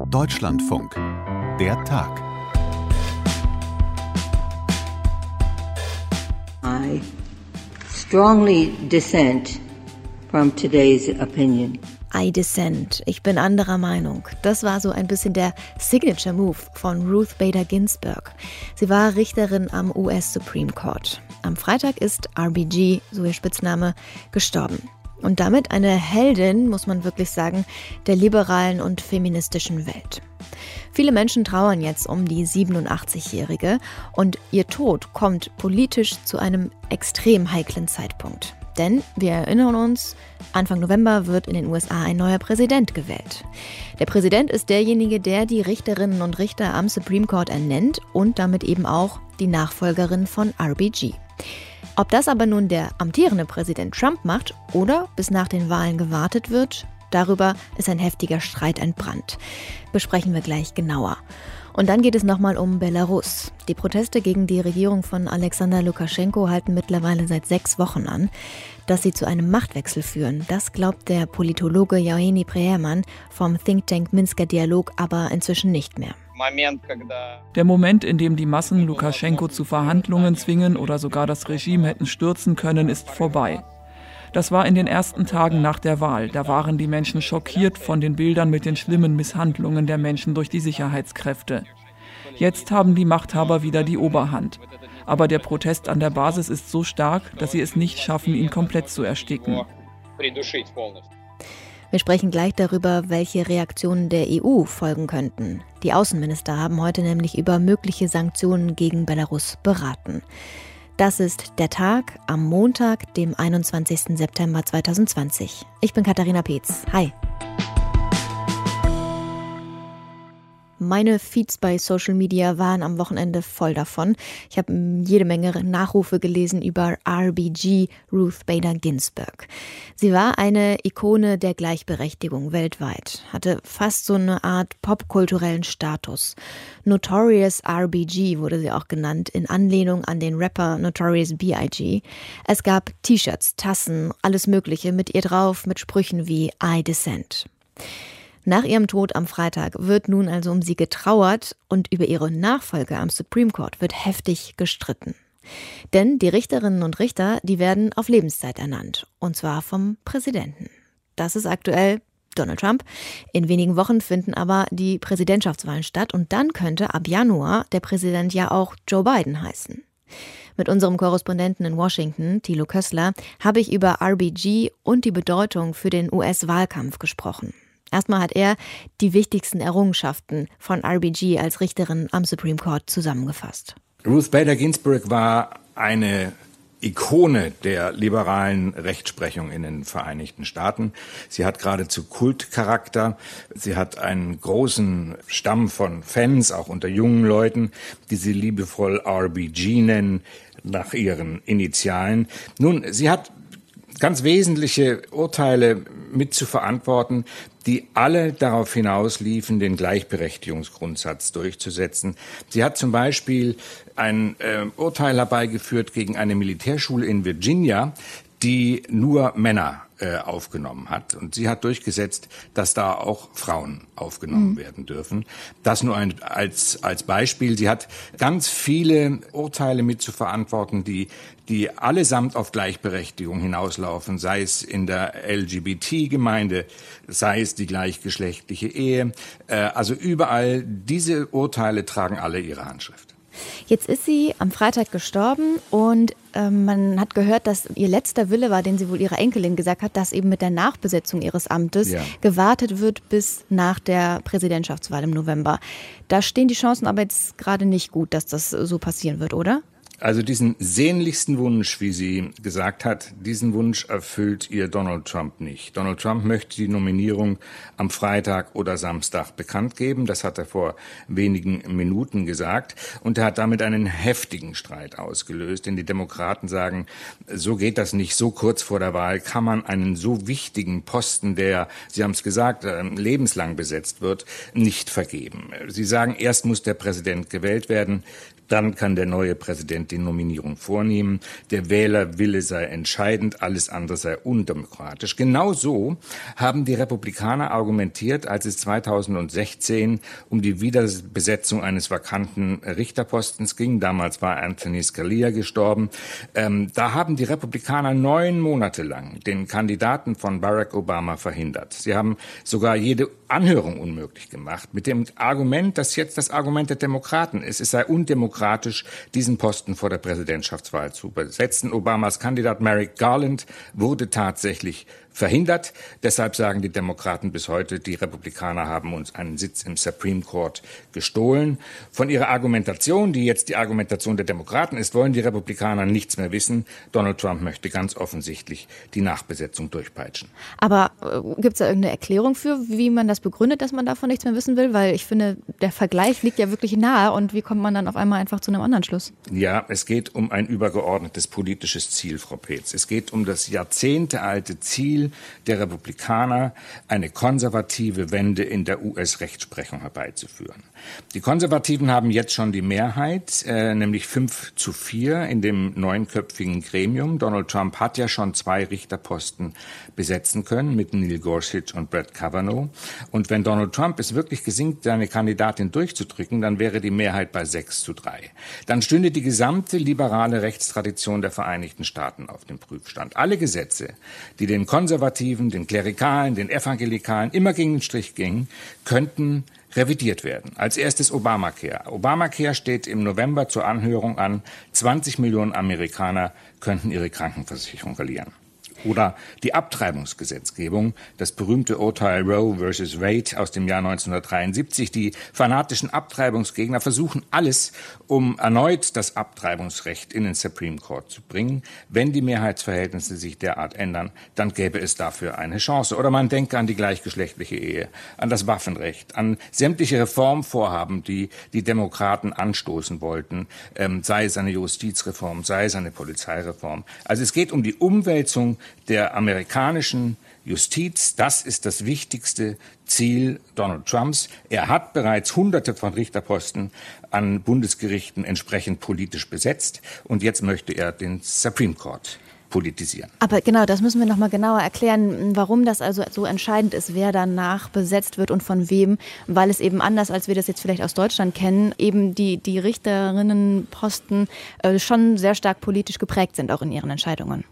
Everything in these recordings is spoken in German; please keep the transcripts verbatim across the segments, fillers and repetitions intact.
Deutschlandfunk. Der Tag. I strongly dissent from today's opinion. I dissent. Ich bin anderer Meinung. Das war so ein bisschen der Signature Move von Ruth Bader Ginsburg. Sie war Richterin am U S Supreme Court. Am Freitag ist R B G, so ihr Spitzname, gestorben. Und damit eine Heldin, muss man wirklich sagen, der liberalen und feministischen Welt. Viele Menschen trauern jetzt um die siebenundachtzigjährige und ihr Tod kommt politisch zu einem extrem heiklen Zeitpunkt. Denn, wir erinnern uns, Anfang November wird in den U S A ein neuer Präsident gewählt. Der Präsident ist derjenige, der die Richterinnen und Richter am Supreme Court ernennt und damit eben auch die Nachfolgerin von R B G. Ob das aber nun der amtierende Präsident Trump macht oder bis nach den Wahlen gewartet wird, darüber ist ein heftiger Streit entbrannt. Besprechen wir gleich genauer. Und dann geht es nochmal um Belarus. Die Proteste gegen die Regierung von Alexander Lukaschenko halten mittlerweile seit sechs Wochen an. Dass sie zu einem Machtwechsel führen, das glaubt der Politologe Yevgeny Preerman vom Think Tank Minsker Dialog aber inzwischen nicht mehr. Der Moment, in dem die Massen Lukaschenko zu Verhandlungen zwingen oder sogar das Regime hätten stürzen können, ist vorbei. Das war in den ersten Tagen nach der Wahl. Da waren die Menschen schockiert von den Bildern mit den schlimmen Misshandlungen der Menschen durch die Sicherheitskräfte. Jetzt haben die Machthaber wieder die Oberhand. Aber der Protest an der Basis ist so stark, dass sie es nicht schaffen, ihn komplett zu ersticken. Wir sprechen gleich darüber, welche Reaktionen der E U folgen könnten. Die Außenminister haben heute nämlich über mögliche Sanktionen gegen Belarus beraten. Das ist der Tag am Montag, dem einundzwanzigsten September zweitausendzwanzig. Ich bin Katharina Peetz. Hi. Meine Feeds bei Social Media waren am Wochenende voll davon. Ich habe jede Menge Nachrufe gelesen über R B G, Ruth Bader Ginsburg. Sie war eine Ikone der Gleichberechtigung weltweit, hatte fast so eine Art popkulturellen Status. Notorious R B G wurde sie auch genannt, in Anlehnung an den Rapper Notorious B I G Es gab T-Shirts, Tassen, alles Mögliche mit ihr drauf, mit Sprüchen wie I dissent. Nach ihrem Tod am Freitag wird nun also um sie getrauert und über ihre Nachfolge am Supreme Court wird heftig gestritten. Denn die Richterinnen und Richter, die werden auf Lebenszeit ernannt, und zwar vom Präsidenten. Das ist aktuell Donald Trump. In wenigen Wochen finden aber die Präsidentschaftswahlen statt und dann könnte ab Januar der Präsident ja auch Joe Biden heißen. Mit unserem Korrespondenten in Washington, Thilo Kössler, habe ich über R B G und die Bedeutung für den U S-Wahlkampf gesprochen. Erstmal hat er die wichtigsten Errungenschaften von R B G als Richterin am Supreme Court zusammengefasst. Ruth Bader Ginsburg war eine Ikone der liberalen Rechtsprechung in den Vereinigten Staaten. Sie hat geradezu Kultcharakter. Sie hat einen großen Stamm von Fans, auch unter jungen Leuten, die sie liebevoll R B G nennen, nach ihren Initialen. Nun, sie hat ganz wesentliche Urteile mit zu verantworten, die alle darauf hinausliefen, den Gleichberechtigungsgrundsatz durchzusetzen. Sie hat zum Beispiel ein äh, Urteil herbeigeführt gegen eine Militärschule in Virginia, die nur Männer äh, aufgenommen hat. Und sie hat durchgesetzt, dass da auch Frauen aufgenommen mhm. werden dürfen. Das nur ein, als, als Beispiel. Sie hat ganz viele Urteile mit zu verantworten, die, die allesamt auf Gleichberechtigung hinauslaufen, sei es in der L G B T-Gemeinde, sei es die gleichgeschlechtliche Ehe. Äh, also überall, diese Urteile tragen alle ihre Handschrift. Jetzt ist sie am Freitag gestorben und äh, man hat gehört, dass ihr letzter Wille war, den sie wohl ihrer Enkelin gesagt hat, dass eben mit der Nachbesetzung ihres Amtes ja. gewartet wird bis nach der Präsidentschaftswahl im November. Da stehen die Chancen aber jetzt gerade nicht gut, dass das so passieren wird, oder? Also diesen sehnlichsten Wunsch, wie sie gesagt hat, diesen Wunsch erfüllt ihr Donald Trump nicht. Donald Trump möchte die Nominierung am Freitag oder Samstag bekannt geben. Das hat er vor wenigen Minuten gesagt. Und er hat damit einen heftigen Streit ausgelöst. Denn die Demokraten sagen, so geht das nicht. So kurz vor der Wahl kann man einen so wichtigen Posten, der, Sie haben es gesagt, lebenslang besetzt wird, nicht vergeben. Sie sagen, erst muss der Präsident gewählt werden. Dann kann der neue Präsident die Nominierung vornehmen. Der Wählerwille sei entscheidend, alles andere sei undemokratisch. Genau so haben die Republikaner argumentiert, als es zweitausendsechzehn um die Wiederbesetzung eines vakanten Richterpostens ging. Damals war Anthony Scalia gestorben. Ähm, da haben die Republikaner neun Monate lang den Kandidaten von Barack Obama verhindert. Sie haben sogar jede Anhörung unmöglich gemacht, mit dem Argument, dass jetzt das Argument der Demokraten ist, es sei undemokratisch, diesen Posten vor der Präsidentschaftswahl zu besetzen. Obamas Kandidat Merrick Garland wurde tatsächlich verhindert. Deshalb sagen die Demokraten bis heute, die Republikaner haben uns einen Sitz im Supreme Court gestohlen. Von ihrer Argumentation, die jetzt die Argumentation der Demokraten ist, wollen die Republikaner nichts mehr wissen. Donald Trump möchte ganz offensichtlich die Nachbesetzung durchpeitschen. Aber äh, gibt es da irgendeine Erklärung für, wie man das begründet, dass man davon nichts mehr wissen will? Weil ich finde, der Vergleich liegt ja wirklich nahe. Und wie kommt man dann auf einmal einfach zu einem anderen Schluss? Ja, es geht um ein übergeordnetes politisches Ziel, Frau Peetz. Es geht um das jahrzehntealte Ziel der Republikaner, eine konservative Wende in der U S-Rechtsprechung herbeizuführen. Die Konservativen haben jetzt schon die Mehrheit, äh, nämlich fünf zu vier in dem neunköpfigen Gremium. Donald Trump hat ja schon zwei Richterposten besetzen können mit Neil Gorsuch und Brett Kavanaugh. Und wenn Donald Trump es wirklich gelingt, seine Kandidatin durchzudrücken, dann wäre die Mehrheit bei sechs zu drei. Dann stünde die gesamte liberale Rechtstradition der Vereinigten Staaten auf dem Prüfstand. Alle Gesetze, die den Konservativen, den Klerikalen, den Evangelikalen immer gegen den Strich gingen, könnten revidiert werden. Als erstes Obamacare. Obamacare steht im November zur Anhörung an. zwanzig Millionen Amerikaner könnten ihre Krankenversicherung verlieren. Oder die Abtreibungsgesetzgebung, das berühmte Urteil Roe versus Wade aus dem Jahr neunzehnhundertdreiundsiebzig. Die fanatischen Abtreibungsgegner versuchen alles, um erneut das Abtreibungsrecht in den Supreme Court zu bringen. Wenn die Mehrheitsverhältnisse sich derart ändern, dann gäbe es dafür eine Chance. Oder man denke an die gleichgeschlechtliche Ehe, an das Waffenrecht, an sämtliche Reformvorhaben, die die Demokraten anstoßen wollten, ähm, sei es eine Justizreform, sei es eine Polizeireform. Also es geht um die Umwälzung der amerikanischen Justiz. Das ist das wichtigste Ziel Donald Trumps. Er hat bereits Hunderte von Richterposten an Bundesgerichten entsprechend politisch besetzt und jetzt möchte er den Supreme Court politisieren. Aber genau, das müssen wir noch mal genauer erklären, warum das also so entscheidend ist, wer danach besetzt wird und von wem, weil es eben anders, als wir das jetzt vielleicht aus Deutschland kennen, eben die, die Richterinnenposten äh, schon sehr stark politisch geprägt sind, auch in ihren Entscheidungen.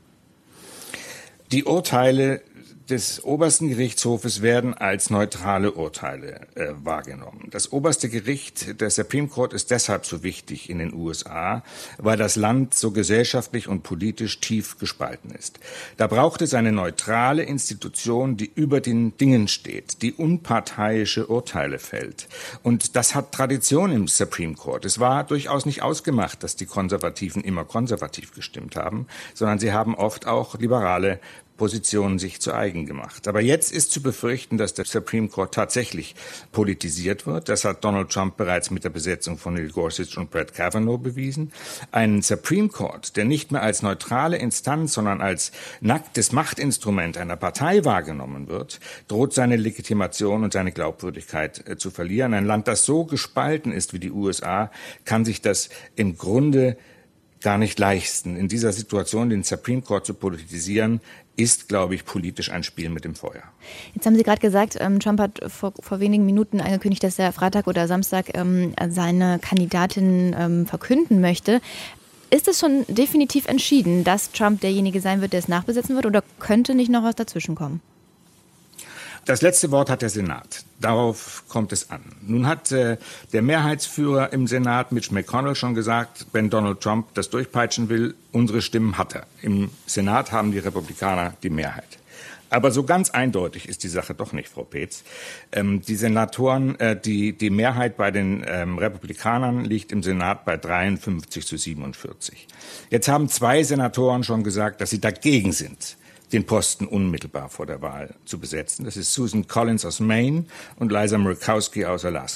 Die Urteile des obersten Gerichtshofes werden als neutrale Urteile äh, wahrgenommen. Das oberste Gericht, der Supreme Court, ist deshalb so wichtig in den U S A, weil das Land so gesellschaftlich und politisch tief gespalten ist. Da braucht es eine neutrale Institution, die über den Dingen steht, die unparteiische Urteile fällt. Und das hat Tradition im Supreme Court. Es war durchaus nicht ausgemacht, dass die Konservativen immer konservativ gestimmt haben, sondern sie haben oft auch liberale Positionen sich zu eigen gemacht. Aber jetzt ist zu befürchten, dass der Supreme Court tatsächlich politisiert wird. Das hat Donald Trump bereits mit der Besetzung von Neil Gorsuch und Brett Kavanaugh bewiesen. Ein Supreme Court, der nicht mehr als neutrale Instanz, sondern als nacktes Machtinstrument einer Partei wahrgenommen wird, droht seine Legitimation und seine Glaubwürdigkeit äh, zu verlieren. Ein Land, das so gespalten ist wie die U S A, kann sich das im Grunde gar nicht leisten. In dieser Situation den Supreme Court zu politisieren, ist, glaube ich, politisch ein Spiel mit dem Feuer. Jetzt haben Sie gerade gesagt, ähm, Trump hat vor, vor wenigen Minuten angekündigt, dass er Freitag oder Samstag ähm, seine Kandidatin ähm, verkünden möchte. Ist es schon definitiv entschieden, dass Trump derjenige sein wird, der es nachbesetzen wird, oder könnte nicht noch was dazwischenkommen? Das letzte Wort hat der Senat. Darauf kommt es an. Nun hat äh, der Mehrheitsführer im Senat, Mitch McConnell, schon gesagt, wenn Donald Trump das durchpeitschen will, unsere Stimmen hat er. Im Senat haben die Republikaner die Mehrheit. Aber so ganz eindeutig ist die Sache doch nicht, Frau Peetz. Ähm, die Senatoren, äh, die, die Mehrheit bei den ähm, Republikanern liegt im Senat bei dreiundfünfzig zu siebenundvierzig. Jetzt haben zwei Senatoren schon gesagt, dass sie dagegen sind, den Posten unmittelbar vor der Wahl zu besetzen. Das ist Susan Collins aus Maine und Liza Murkowski aus Alaska.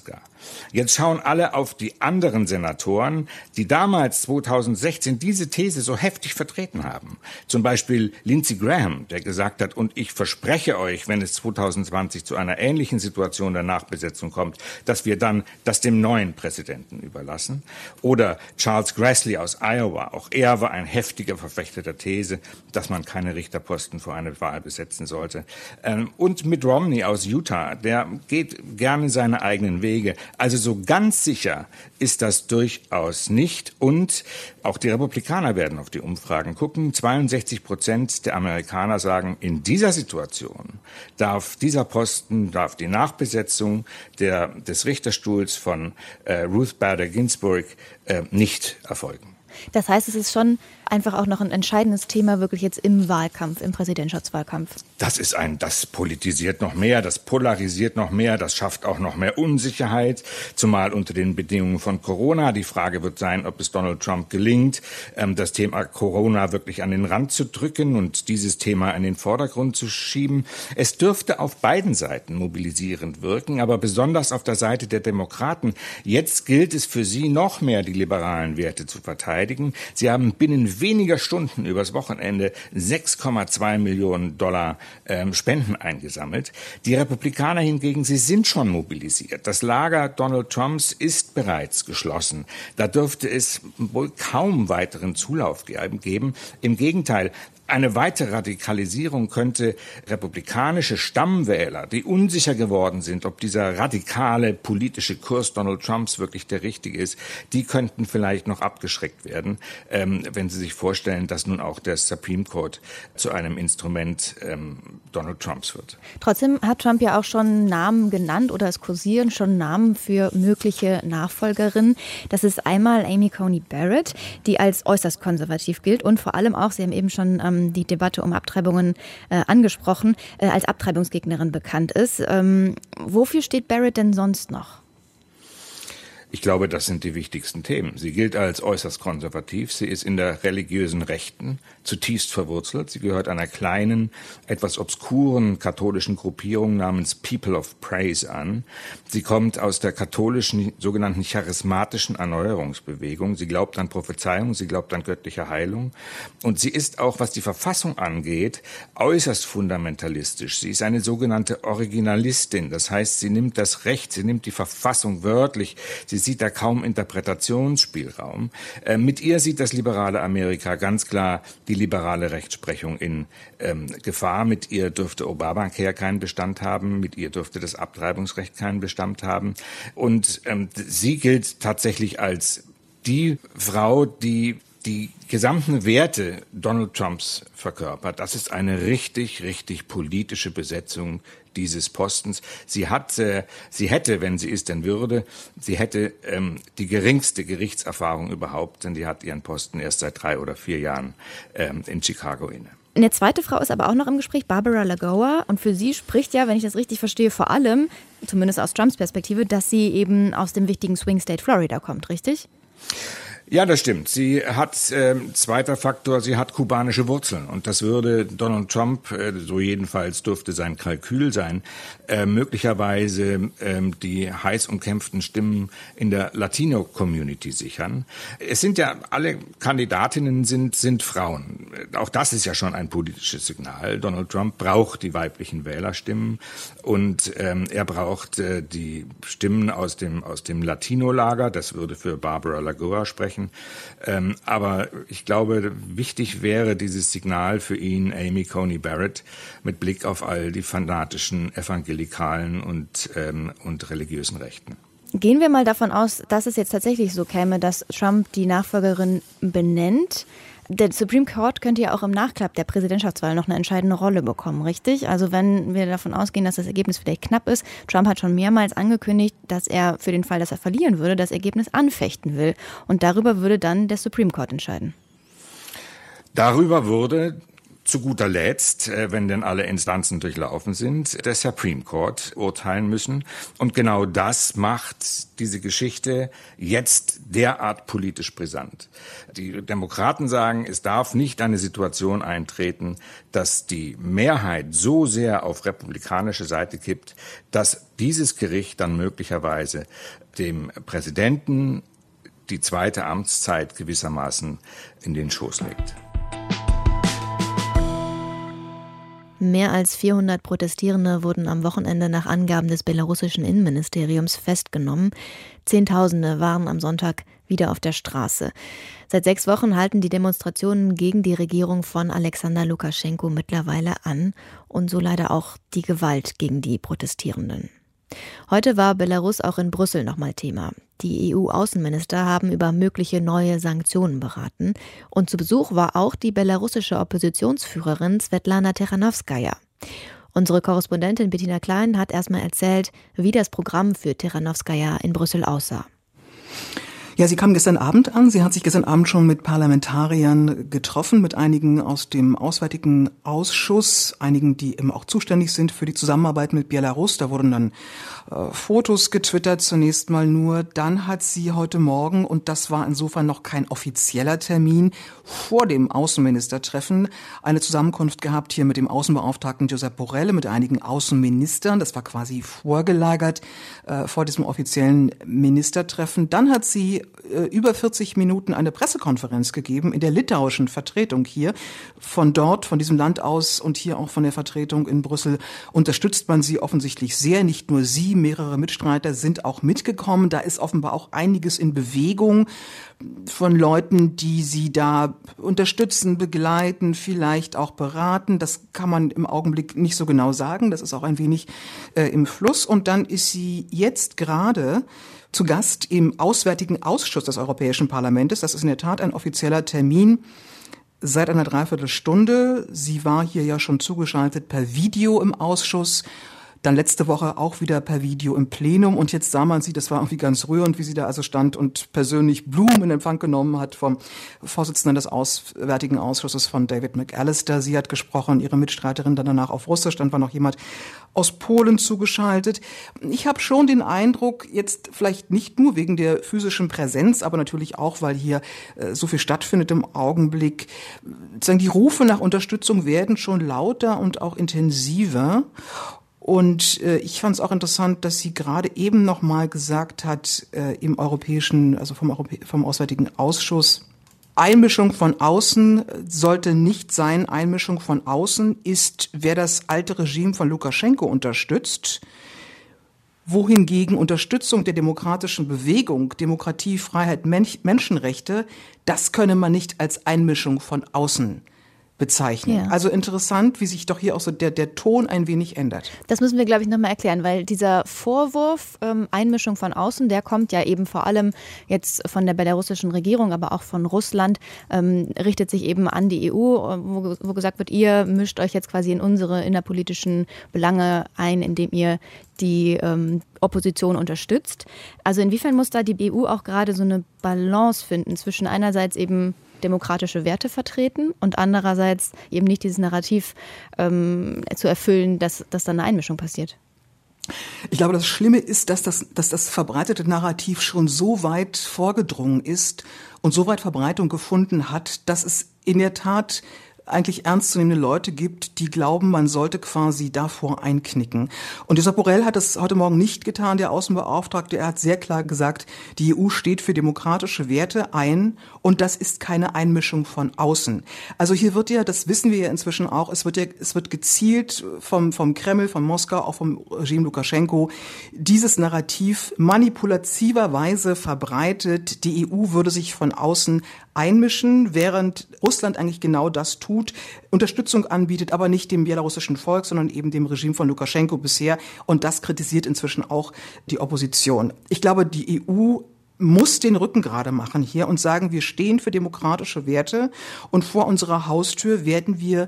Jetzt schauen alle auf die anderen Senatoren, die damals zweitausendsechzehn diese These so heftig vertreten haben. Zum Beispiel Lindsey Graham, der gesagt hat, und ich verspreche euch, wenn es zweitausendzwanzig zu einer ähnlichen Situation der Nachbesetzung kommt, dass wir dann das dem neuen Präsidenten überlassen. Oder Charles Grassley aus Iowa, auch er war ein heftiger Verfechter der These, dass man keine Richterposten vor eine Wahl besetzen sollte. Und Mitt Romney aus Utah, der geht gerne seine eigenen Wege. Also so ganz sicher ist das durchaus nicht. Und auch die Republikaner werden auf die Umfragen gucken. zweiundsechzig Prozent der Amerikaner sagen, in dieser Situation darf dieser Posten, darf die Nachbesetzung der, des Richterstuhls von äh, Ruth Bader Ginsburg äh, nicht erfolgen. Das heißt, es ist schon einfach auch noch ein entscheidendes Thema wirklich jetzt im Wahlkampf, im Präsidentschaftswahlkampf. Das ist ein, das politisiert noch mehr, das polarisiert noch mehr, das schafft auch noch mehr Unsicherheit, zumal unter den Bedingungen von Corona. Die Frage wird sein, ob es Donald Trump gelingt, das Thema Corona wirklich an den Rand zu drücken und dieses Thema in den Vordergrund zu schieben. Es dürfte auf beiden Seiten mobilisierend wirken, aber besonders auf der Seite der Demokraten. Jetzt gilt es für sie noch mehr, die liberalen Werte zu verteidigen. Sie haben binnen weniger Stunden übers Wochenende sechs Komma zwei Millionen Dollar ähm, Spenden eingesammelt. Die Republikaner hingegen, sie sind schon mobilisiert. Das Lager Donald Trumps ist bereits geschlossen. Da dürfte es wohl kaum weiteren Zulauf geben. Im Gegenteil, eine weitere Radikalisierung könnte republikanische Stammwähler, die unsicher geworden sind, ob dieser radikale politische Kurs Donald Trumps wirklich der richtige ist, die könnten vielleicht noch abgeschreckt werden, ähm, wenn sie sich vorstellen, dass nun auch der Supreme Court zu einem Instrument ähm, Donald Trumps wird. Trotzdem hat Trump ja auch schon Namen genannt oder es kursieren schon Namen für mögliche Nachfolgerinnen. Das ist einmal Amy Coney Barrett, die als äußerst konservativ gilt und vor allem auch, Sie haben eben schon ähm, die Debatte um Abtreibungen äh, angesprochen, äh, als Abtreibungsgegnerin bekannt ist. Ähm, wofür steht Barrett denn sonst noch? Ich glaube, das sind die wichtigsten Themen. Sie gilt als äußerst konservativ. Sie ist in der religiösen Rechten zutiefst verwurzelt. Sie gehört einer kleinen, etwas obskuren katholischen Gruppierung namens People of Praise an. Sie kommt aus der katholischen, sogenannten charismatischen Erneuerungsbewegung. Sie glaubt an Prophezeiung, sie glaubt an göttliche Heilung. Und sie ist auch, was die Verfassung angeht, äußerst fundamentalistisch. Sie ist eine sogenannte Originalistin. Das heißt, sie nimmt das Recht, sie nimmt die Verfassung wörtlich. Sie sieht da kaum Interpretationsspielraum. Äh, mit ihr sieht das liberale Amerika ganz klar die liberale Rechtsprechung in ähm, Gefahr. Mit ihr dürfte Obamacare keinen Bestand haben, mit ihr dürfte das Abtreibungsrecht keinen Bestand haben. Und ähm, sie gilt tatsächlich als die Frau, die die gesamten Werte Donald Trumps verkörpert. Das ist eine richtig, richtig politische Besetzung dieses Postens. Sie hat, äh, sie hätte, wenn sie es denn würde, sie hätte ähm, die geringste Gerichtserfahrung überhaupt, denn die hat ihren Posten erst seit drei oder vier Jahren ähm, in Chicago inne. Eine zweite Frau ist aber auch noch im Gespräch, Barbara Lagoa. Und für sie spricht ja, wenn ich das richtig verstehe, vor allem, zumindest aus Trumps Perspektive, dass sie eben aus dem wichtigen Swing State Florida kommt, richtig? Ja, das stimmt. Sie hat, äh, zweiter Faktor, sie hat kubanische Wurzeln. Und das würde Donald Trump, äh, so jedenfalls dürfte sein Kalkül sein, äh, möglicherweise äh, die heiß umkämpften Stimmen in der Latino-Community sichern. Es sind ja, alle Kandidatinnen sind, sind Frauen. Auch das ist ja schon ein politisches Signal. Donald Trump braucht die weiblichen Wählerstimmen und ähm, er braucht äh, die Stimmen aus dem, aus dem Latino-Lager. Das würde für Barbara Lagoa sprechen. Ähm, aber ich glaube, wichtig wäre dieses Signal für ihn, Amy Coney Barrett, mit Blick auf all die fanatischen evangelikalen und, ähm, und religiösen Rechten. Gehen wir mal davon aus, dass es jetzt tatsächlich so käme, dass Trump die Nachfolgerin benennt. Der Supreme Court könnte ja auch im Nachklapp der Präsidentschaftswahl noch eine entscheidende Rolle bekommen, richtig? Also wenn wir davon ausgehen, dass das Ergebnis vielleicht knapp ist, Trump hat schon mehrmals angekündigt, dass er für den Fall, dass er verlieren würde, das Ergebnis anfechten will. Und darüber würde dann der Supreme Court entscheiden. Darüber würde zu guter Letzt, wenn denn alle Instanzen durchlaufen sind, der Supreme Court urteilen müssen. Und genau das macht diese Geschichte jetzt derart politisch brisant. Die Demokraten sagen, es darf nicht eine Situation eintreten, dass die Mehrheit so sehr auf republikanische Seite kippt, dass dieses Gericht dann möglicherweise dem Präsidenten die zweite Amtszeit gewissermaßen in den Schoß legt. Mehr als vierhundert Protestierende wurden am Wochenende nach Angaben des belarussischen Innenministeriums festgenommen. Zehntausende waren am Sonntag wieder auf der Straße. Seit sechs Wochen halten die Demonstrationen gegen die Regierung von Alexander Lukaschenko mittlerweile an und so leider auch die Gewalt gegen die Protestierenden. Heute war Belarus auch in Brüssel nochmal Thema. Die E U-Außenminister haben über mögliche neue Sanktionen beraten. Und zu Besuch war auch die belarussische Oppositionsführerin Svetlana Tichanovskaja. Unsere Korrespondentin Bettina Klein hat erstmal erzählt, wie das Programm für Tichanovskaja in Brüssel aussah. Ja, sie kam gestern Abend an. Sie hat sich gestern Abend schon mit Parlamentariern getroffen, mit einigen aus dem Auswärtigen Ausschuss, einigen, die eben auch zuständig sind für die Zusammenarbeit mit Belarus. Da wurden dann äh, Fotos getwittert, zunächst mal nur. Dann hat sie heute Morgen, und das war insofern noch kein offizieller Termin, vor dem Außenministertreffen eine Zusammenkunft gehabt hier mit dem Außenbeauftragten Josep Borrell, mit einigen Außenministern. Das war quasi vorgelagert äh, vor diesem offiziellen Ministertreffen. Dann hat sie über vierzig Minuten eine Pressekonferenz gegeben in der litauischen Vertretung hier. Von dort, von diesem Land aus und hier auch von der Vertretung in Brüssel unterstützt man sie offensichtlich sehr. Nicht nur sie, mehrere Mitstreiter sind auch mitgekommen. Da ist offenbar auch einiges in Bewegung von Leuten, die sie da unterstützen, begleiten, vielleicht auch beraten. Das kann man im Augenblick nicht so genau sagen. Das ist auch ein wenig äh, im Fluss. Und dann ist sie jetzt gerade zu Gast im Auswärtigen Ausschuss des Europäischen Parlaments. Das ist in der Tat ein offizieller Termin seit einer Dreiviertelstunde. Sie war hier ja schon zugeschaltet per Video im Ausschuss. Dann letzte Woche auch wieder per Video im Plenum. Und jetzt sah man sie, das war irgendwie ganz rührend, wie sie da also stand und persönlich Blumen in Empfang genommen hat vom Vorsitzenden des Auswärtigen Ausschusses, von David McAllister. Sie hat gesprochen, ihre Mitstreiterin dann danach auf Russisch. Dann war noch jemand aus Polen zugeschaltet. Ich habe schon den Eindruck, jetzt vielleicht nicht nur wegen der physischen Präsenz, aber natürlich auch, weil hier äh, so viel stattfindet im Augenblick, sagen, die Rufe nach Unterstützung werden schon lauter und auch intensiver. Und äh, ich fand es auch interessant, dass sie gerade eben noch mal gesagt hat, äh, im europäischen, also vom, Europä- vom Auswärtigen Ausschuss, Einmischung von außen sollte nicht sein. Einmischung von außen ist, wer das alte Regime von Lukaschenko unterstützt, wohingegen Unterstützung der demokratischen Bewegung, Demokratie, Freiheit, Men- Menschenrechte, das könne man nicht als Einmischung von außen bezeichnen. Ja. Also interessant, wie sich doch hier auch so der, der Ton ein wenig ändert. Das müssen wir, glaube ich, nochmal erklären, weil dieser Vorwurf, ähm, Einmischung von außen, der kommt ja eben vor allem jetzt von der belarussischen Regierung, aber auch von Russland, ähm, richtet sich eben an die E U, wo, wo gesagt wird, ihr mischt euch jetzt quasi in unsere innerpolitischen Belange ein, indem ihr die ähm, Opposition unterstützt. Also inwiefern muss da die E U auch gerade so eine Balance finden zwischen einerseits eben demokratische Werte vertreten und andererseits eben nicht dieses Narrativ ähm, zu erfüllen, dass, dass da eine Einmischung passiert? Ich glaube, das Schlimme ist, dass das, dass das verbreitete Narrativ schon so weit vorgedrungen ist und so weit Verbreitung gefunden hat, dass es in der Tat eigentlich ernstzunehmende Leute gibt, die glauben, man sollte quasi davor einknicken. Und Josep Borrell hat das heute Morgen nicht getan, der Außenbeauftragte. Er hat sehr klar gesagt, die E U steht für demokratische Werte ein und das ist keine Einmischung von außen. Also hier wird ja, das wissen wir ja inzwischen auch, es wird ja, es wird gezielt vom, vom Kreml, von Moskau, auch vom Regime Lukaschenko, dieses Narrativ manipulativerweise verbreitet. Die E U würde sich von außen einmischen, während Russland eigentlich genau das tut, Unterstützung anbietet, aber nicht dem belarussischen Volk, sondern eben dem Regime von Lukaschenko bisher. Und das kritisiert inzwischen auch die Opposition. Ich glaube, die E U muss den Rücken gerade machen hier und sagen, wir stehen für demokratische Werte und vor unserer Haustür werden wir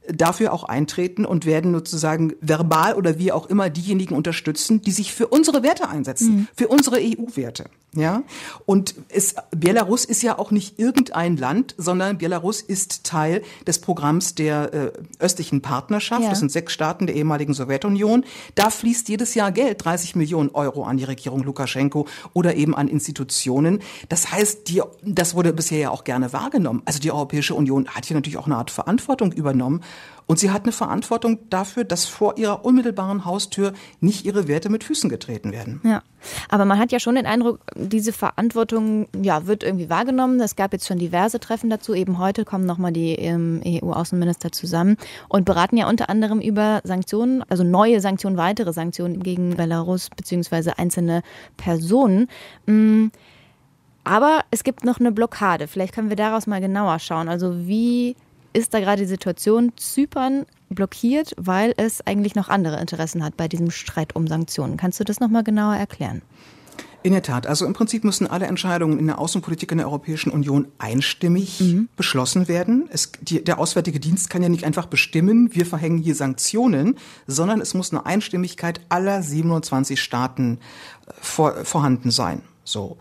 dafür auch eintreten und werden sozusagen verbal oder wie auch immer diejenigen unterstützen, die sich für unsere Werte einsetzen, mhm. für unsere E U-Werte. Ja, und es, Belarus ist ja auch nicht irgendein Land, sondern Belarus ist Teil des Programms der äh, östlichen Partnerschaft. Ja. Das sind sechs Staaten der ehemaligen Sowjetunion. Da fließt jedes Jahr Geld, dreißig Millionen Euro an die Regierung Lukaschenko oder eben an Institutionen. Das heißt, die, das wurde bisher ja auch gerne wahrgenommen. Also die Europäische Union hat hier natürlich auch eine Art Verantwortung übernommen. Und sie hat eine Verantwortung dafür, dass vor ihrer unmittelbaren Haustür nicht ihre Werte mit Füßen getreten werden. Ja, aber man hat ja schon den Eindruck, diese Verantwortung ja, wird irgendwie wahrgenommen. Es gab jetzt schon diverse Treffen dazu. Eben heute kommen nochmal die ähm, E U-Außenminister zusammen und beraten ja unter anderem über Sanktionen, also neue Sanktionen, weitere Sanktionen gegen Belarus bzw. einzelne Personen. Mhm. Aber es gibt noch eine Blockade. Vielleicht können wir daraus mal genauer schauen. Also wie ist da gerade die Situation? Zypern blockiert, weil es eigentlich noch andere Interessen hat bei diesem Streit um Sanktionen. Kannst du das nochmal genauer erklären? In der Tat. Also im Prinzip müssen alle Entscheidungen in der Außenpolitik in der Europäischen Union einstimmig mhm. beschlossen werden. Es, die, der Auswärtige Dienst kann ja nicht einfach bestimmen, wir verhängen hier Sanktionen, sondern es muss eine Einstimmigkeit aller siebenundzwanzig Staaten vor, vorhanden sein. So.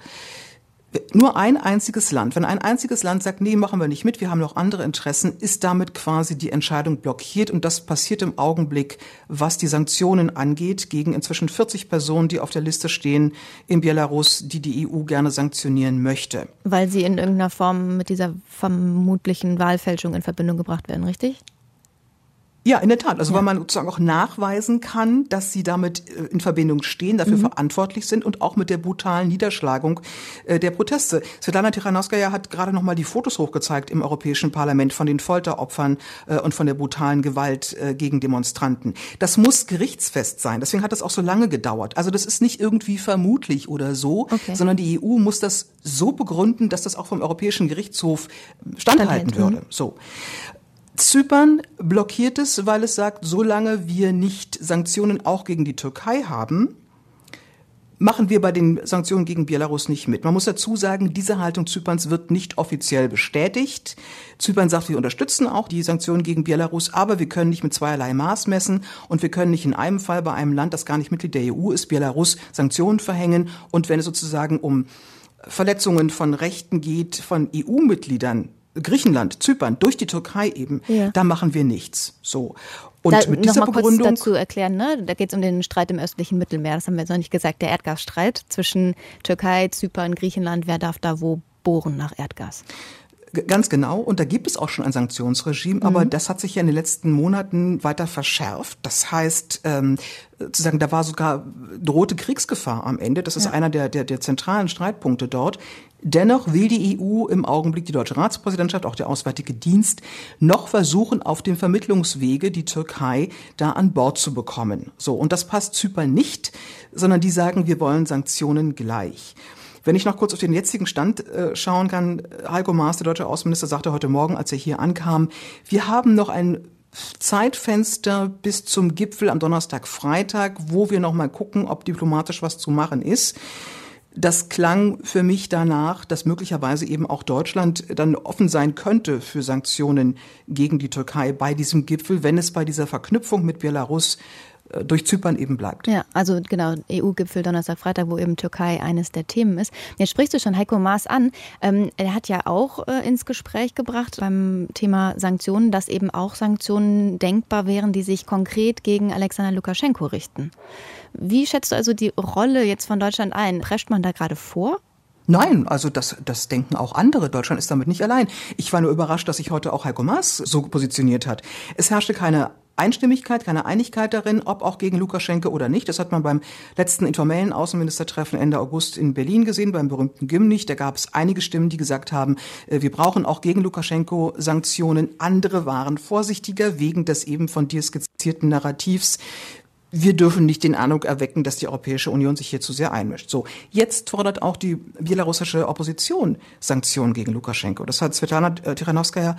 Nur ein einziges Land, wenn ein einziges Land sagt, nee, machen wir nicht mit, wir haben noch andere Interessen, ist damit quasi die Entscheidung blockiert. Und das passiert im Augenblick, was die Sanktionen angeht, gegen inzwischen vierzig Personen, die auf der Liste stehen in Belarus, die die E U gerne sanktionieren möchte. Weil sie in irgendeiner Form mit dieser vermutlichen Wahlfälschung in Verbindung gebracht werden, richtig? Ja, in der Tat. Also ja. weil man sozusagen auch nachweisen kann, dass sie damit in Verbindung stehen, dafür mhm. verantwortlich sind und auch mit der brutalen Niederschlagung äh, der Proteste. Svetlana Tikhanovskaja hat gerade noch mal die Fotos hochgezeigt im Europäischen Parlament von den Folteropfern äh, und von der brutalen Gewalt äh, gegen Demonstranten. Das muss gerichtsfest sein. Deswegen hat das auch so lange gedauert. Also das ist nicht irgendwie vermutlich oder so, okay. sondern die E U muss das so begründen, dass das auch vom Europäischen Gerichtshof standhalten Standhalten. würde. So. Zypern blockiert es, weil es sagt, solange wir nicht Sanktionen auch gegen die Türkei haben, machen wir bei den Sanktionen gegen Belarus nicht mit. Man muss dazu sagen, diese Haltung Zyperns wird nicht offiziell bestätigt. Zypern sagt, wir unterstützen auch die Sanktionen gegen Belarus, aber wir können nicht mit zweierlei Maß messen und wir können nicht in einem Fall bei einem Land, das gar nicht Mitglied der E U ist, Belarus, Sanktionen verhängen. Und wenn es sozusagen um Verletzungen von Rechten geht von E U-Mitgliedern, Griechenland, Zypern, durch die Türkei eben, ja. da machen wir nichts. So. Und da, mit dieser noch mal Begründung kurz dazu erklären, ne? Da geht es um den Streit im östlichen Mittelmeer. Das haben wir jetzt noch nicht gesagt. Der Erdgasstreit zwischen Türkei, Zypern, Griechenland. Wer darf da wo bohren nach Erdgas? Ganz genau. Und da gibt es auch schon ein Sanktionsregime, aber mhm. das hat sich ja in den letzten Monaten weiter verschärft. Das heißt, ähm, sozusagen, da war sogar drohte Kriegsgefahr am Ende. Das ist ja. einer der, der, der zentralen Streitpunkte dort. Dennoch will die E U im Augenblick, die deutsche Ratspräsidentschaft, auch der Auswärtige Dienst, noch versuchen, auf dem Vermittlungswege die Türkei da an Bord zu bekommen. So. Und das passt Zypern nicht, sondern die sagen, wir wollen Sanktionen gleich. Wenn ich noch kurz auf den jetzigen Stand äh, schauen kann, Heiko Maas, der deutsche Außenminister, sagte heute Morgen, als er hier ankam, wir haben noch ein Zeitfenster bis zum Gipfel am Donnerstag, Freitag, wo wir noch mal gucken, ob diplomatisch was zu machen ist. Das klang für mich danach, dass möglicherweise eben auch Deutschland dann offen sein könnte für Sanktionen gegen die Türkei bei diesem Gipfel, wenn es bei dieser Verknüpfung mit Belarus durch Zypern eben bleibt. Ja, also genau, E U-Gipfel Donnerstag, Freitag, wo eben Türkei eines der Themen ist. Jetzt sprichst du schon Heiko Maas an. Ähm, er hat ja auch äh, ins Gespräch gebracht beim Thema Sanktionen, dass eben auch Sanktionen denkbar wären, die sich konkret gegen Alexander Lukaschenko richten. Wie schätzt du also die Rolle jetzt von Deutschland ein? Prescht man da gerade vor? Nein, also das, das denken auch andere. Deutschland ist damit nicht allein. Ich war nur überrascht, dass sich heute auch Heiko Maas so positioniert hat. Es herrschte keine Einstimmigkeit, keine Einigkeit darin, ob auch gegen Lukaschenko oder nicht. Das hat man beim letzten informellen Außenministertreffen Ende August in Berlin gesehen, beim berühmten Gymnich. Da gab es einige Stimmen, die gesagt haben, wir brauchen auch gegen Lukaschenko Sanktionen. Andere waren vorsichtiger wegen des eben von dir skizzierten Narrativs. Wir dürfen nicht den Eindruck erwecken, dass die Europäische Union sich hier zu sehr einmischt. So, jetzt fordert auch die belarussische Opposition Sanktionen gegen Lukaschenko. Das hat Svetlana Tikhanovskaja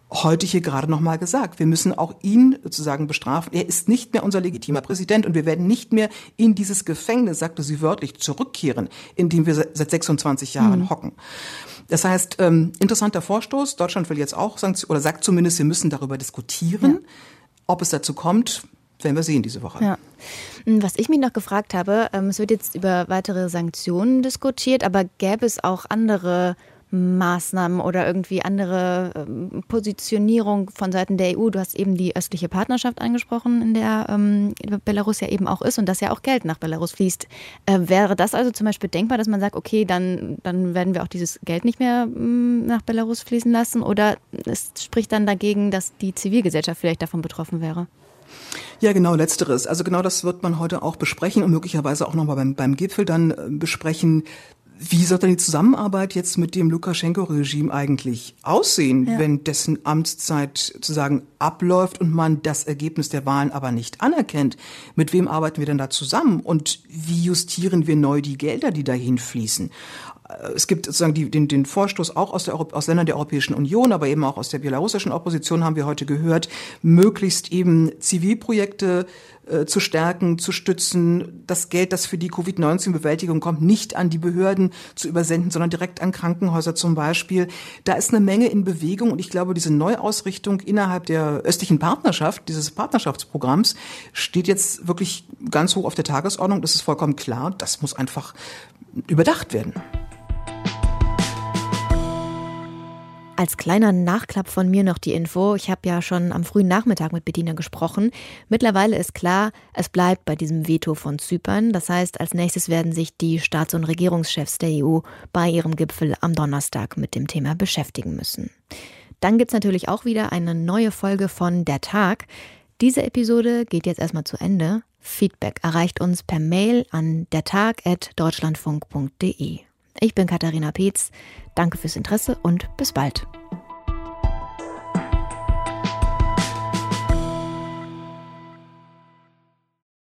heute hier gerade noch mal gesagt. Wir müssen auch ihn sozusagen bestrafen. Er ist nicht mehr unser legitimer Präsident und wir werden nicht mehr in dieses Gefängnis, sagte sie wörtlich, zurückkehren, in dem wir seit sechsundzwanzig Jahren mhm. hocken. Das heißt, ähm, interessanter Vorstoß. Deutschland will jetzt auch, oder sagt zumindest, wir müssen darüber diskutieren. Ja. Ob es dazu kommt, werden wir sehen diese Woche. Ja. Was ich mich noch gefragt habe, ähm, es wird jetzt über weitere Sanktionen diskutiert, aber gäbe es auch andere Maßnahmen oder irgendwie andere ähm, Positionierung von Seiten der E U? Du hast eben die östliche Partnerschaft angesprochen, in der ähm, Belarus ja eben auch ist und dass ja auch Geld nach Belarus fließt. Äh, wäre das also zum Beispiel denkbar, dass man sagt, okay, dann, dann werden wir auch dieses Geld nicht mehr ähm, nach Belarus fließen lassen? Oder es spricht dann dagegen, dass die Zivilgesellschaft vielleicht davon betroffen wäre? Ja, genau, letzteres. Also genau das wird man heute auch besprechen und möglicherweise auch nochmal beim, beim Gipfel dann besprechen. Wie soll denn die Zusammenarbeit jetzt mit dem Lukaschenko-Regime eigentlich aussehen, ja. wenn dessen Amtszeit sozusagen abläuft und man das Ergebnis der Wahlen aber nicht anerkennt? Mit wem arbeiten wir denn da zusammen und wie justieren wir neu die Gelder, die dahin fließen? Es gibt sozusagen die, den, den Vorstoß auch aus, der, aus Ländern der Europäischen Union, aber eben auch aus der belarussischen Opposition haben wir heute gehört, möglichst eben Zivilprojekte äh, zu stärken, zu stützen, das Geld, das für die Covid neunzehn Bewältigung kommt, nicht an die Behörden zu übersenden, sondern direkt an Krankenhäuser zum Beispiel. Da ist eine Menge in Bewegung und ich glaube, diese Neuausrichtung innerhalb der östlichen Partnerschaft, dieses Partnerschaftsprogramms, steht jetzt wirklich ganz hoch auf der Tagesordnung. Das ist vollkommen klar. Das muss einfach überdacht werden. Als kleiner Nachklapp von mir noch die Info. Ich habe ja schon am frühen Nachmittag mit Bettina gesprochen. Mittlerweile ist klar, es bleibt bei diesem Veto von Zypern. Das heißt, als nächstes werden sich die Staats- und Regierungschefs der E U bei ihrem Gipfel am Donnerstag mit dem Thema beschäftigen müssen. Dann gibt es natürlich auch wieder eine neue Folge von Der Tag. Diese Episode geht jetzt erstmal zu Ende. Feedback erreicht uns per Mail an dertag at deutschlandfunk punkt de. Ich bin Katharina Peetz. Danke fürs Interesse und bis bald.